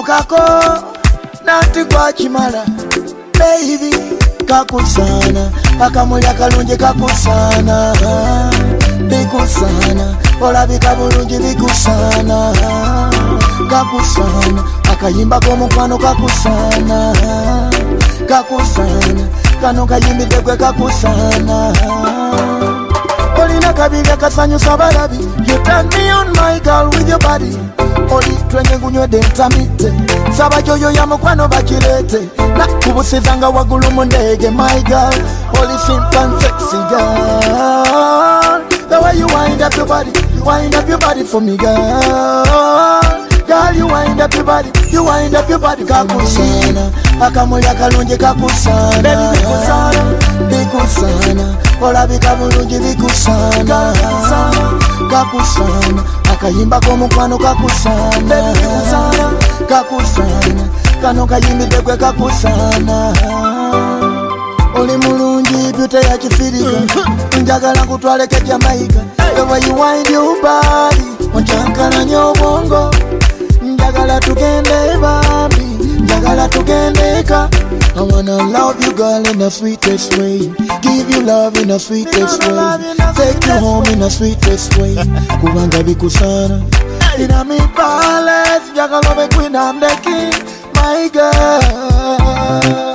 kano kako nati kwa chimala baby kakusana akamuli akalungi kakusana bikusana olabika bulungi bikusana kakusana akayimba k'omukwano kakusana kakusana kano kayimbidde gwe kakusana olina kabiri akasanyusa balabi you turn me on my girl with your body oli twenge ngunywedde ntamidde saba joyo ya mukwano bakirete na kubusizanga waggulu mu ndege my girl oli simple and sexy girl the way you wind up your body for me girl girl you wind up your body kakusana akamuli akalungi kakusana bikusana olabika bulungi bikusana kakusana akayimba k'omukwano kakusana kakusana kano kayimbidde gwe kakusana oli mulungi byute ya kifirika njagala kutwaleke Jamaica the way you wind your body oncankalanya obwongo njagala tugende bambi njagala tugendeka I wanna love you girl in the sweetest way, give you love in the sweetest way, take you home in the sweetest way, kubanga bikusana in a me palace, njagala be queen I'm the king, my girl.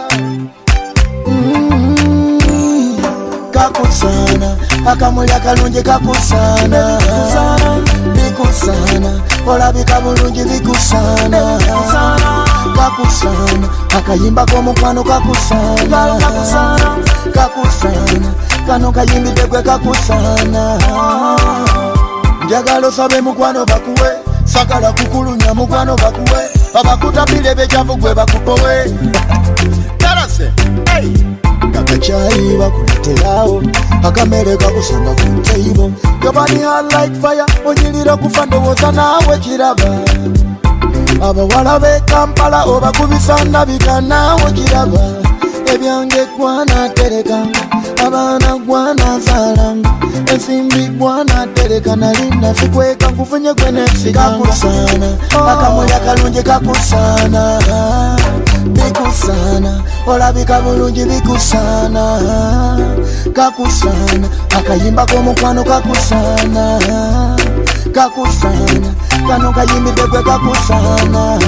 Kakusana akamuli akalungi kakusana bikusana olabika bulungi bikusana kakusana akayimba k'omukwano kakusana kakusana kano kayimbidde gwe kakusana njagala osabe mukwano bakuwe sagala kukulunya mukwano bakuwe abakutabire bekyavu gwe bakupowe karase hey kakachayi bakuleterawo akamere kakusanga ku table your body hot like fire onyirira kufa ndowooza naawe kiraba abawala b'e Kampala obakubisana bikanawo kiraba ebyange gwana terekanga abaana gwana zaalanga ensimbi gwana tereka nalinda sikweka nkufunye gwe nesiganga kakusana akamuli akalungi kakusana bikusana olabika bulungi bikusana kakusana akayimba k'omukwano kakusana kakusana kano kayimbidde gwe kakusana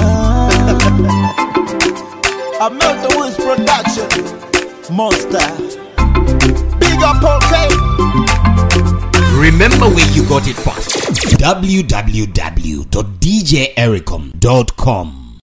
A Melton Woods production Monster Big up okay. Remember where you got it from. www.djericom.com